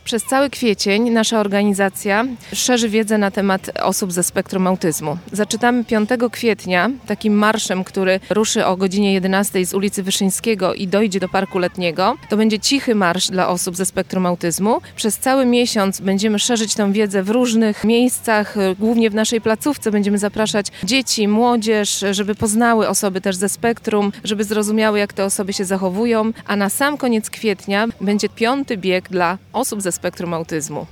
Przez cały kwiecień nasza organizacja szerzy wiedzę na temat osób ze spektrum autyzmu. Zaczynamy 5 kwietnia takim marszem, który ruszy o godzinie 11 z ulicy Wyszyńskiego i dojdzie do Parku Letniego. To będzie cichy marsz dla osób ze spektrum autyzmu. Przez cały miesiąc będziemy szerzyć tę wiedzę w różnych miejscach, głównie w naszej placówce. Będziemy zapraszać dzieci, młodzież, żeby poznały osoby też ze spektrum, żeby zrozumiały, jak te osoby się zachowują. A na sam koniec kwietnia będzie 5. bieg dla osób ze spektrum autyzmu.